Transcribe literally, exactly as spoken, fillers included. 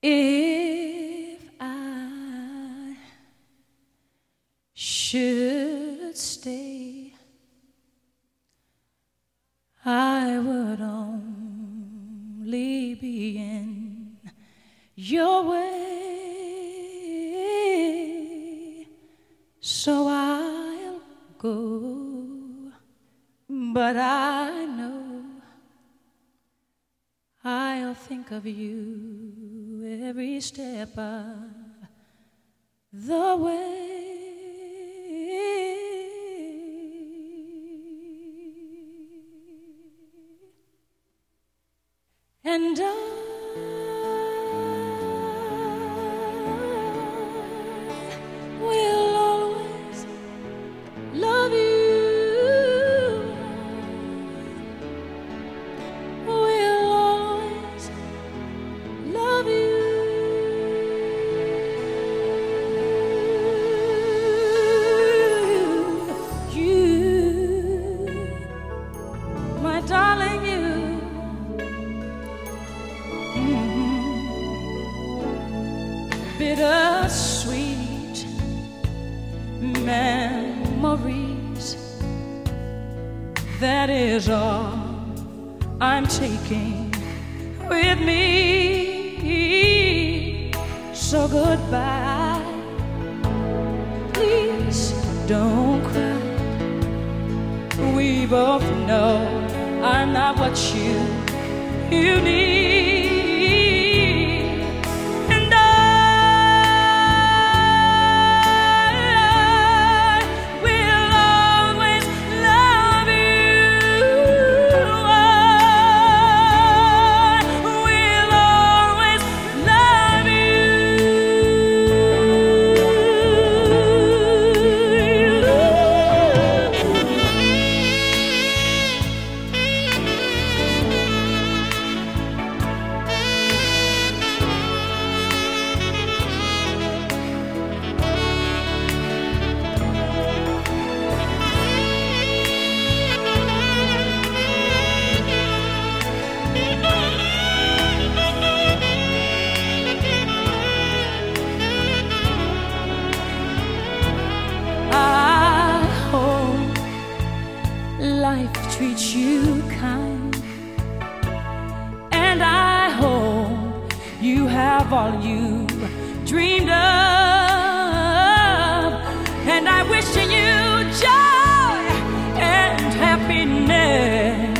If I should stay, I would only be in your way, so I'll go, but I know I'll think of you every step of the way. And I will always love you. Will always love you. You, my darling, you. Bittersweet memories, that is all I'm taking with me. So goodbye, please don't cry. We both know I'm not what you, you need. Life treats you kind, and I hope you have all you dreamed of, and I wish you joy and happiness.